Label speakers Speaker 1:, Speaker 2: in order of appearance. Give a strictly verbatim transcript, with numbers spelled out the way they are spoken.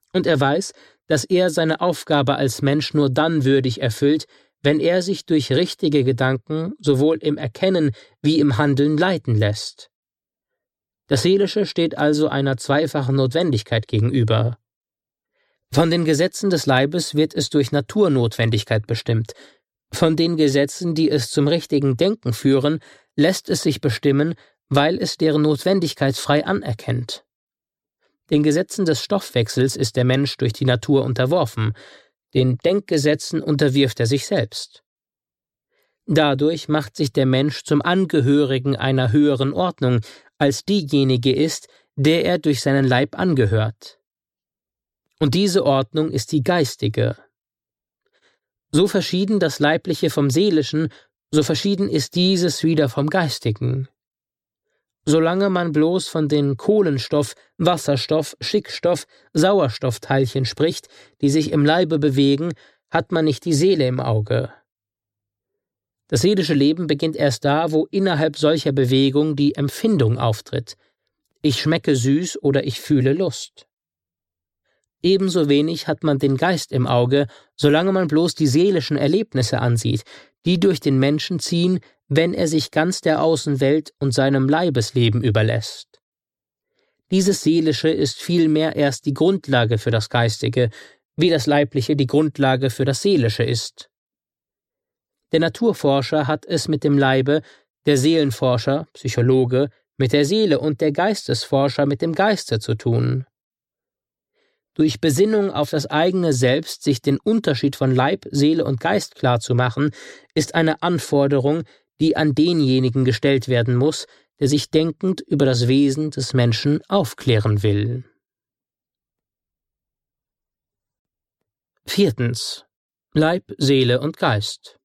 Speaker 1: Und er weiß, dass er seine Aufgabe als Mensch nur dann würdig erfüllt, wenn er sich durch richtige Gedanken sowohl im Erkennen wie im Handeln leiten lässt. Das Seelische steht also einer zweifachen Notwendigkeit gegenüber. Von den Gesetzen des Leibes wird es durch Naturnotwendigkeit bestimmt. Von den Gesetzen, die es zum richtigen Denken führen, lässt es sich bestimmen, weil es deren Notwendigkeit frei anerkennt. Den Gesetzen des Stoffwechsels ist der Mensch durch die Natur unterworfen, den Denkgesetzen unterwirft er sich selbst. Dadurch macht sich der Mensch zum Angehörigen einer höheren Ordnung, als diejenige ist, der er durch seinen Leib angehört. Und diese Ordnung ist die geistige. So verschieden das Leibliche vom Seelischen, so verschieden ist dieses wieder vom Geistigen. Solange man bloß von den Kohlenstoff-, Wasserstoff-, Schickstoff-, Sauerstoffteilchen spricht, die sich im Leibe bewegen, hat man nicht die Seele im Auge. Das seelische Leben beginnt erst da, wo innerhalb solcher Bewegung die Empfindung auftritt. Ich schmecke süß oder ich fühle Lust. Ebenso wenig hat man den Geist im Auge, solange man bloß die seelischen Erlebnisse ansieht, die durch den Menschen ziehen, wenn er sich ganz der Außenwelt und seinem Leibesleben überlässt. Dieses Seelische ist vielmehr erst die Grundlage für das Geistige, wie das Leibliche die Grundlage für das Seelische ist. Der Naturforscher hat es mit dem Leibe, der Seelenforscher, Psychologe, mit der Seele und der Geistesforscher mit dem Geiste zu tun. Durch Besinnung auf das eigene Selbst sich den Unterschied von Leib, Seele und Geist klarzumachen, ist eine Anforderung, die an denjenigen gestellt werden muss, der sich denkend über das Wesen des Menschen aufklären will. Viertens. Leib, Seele und Geist.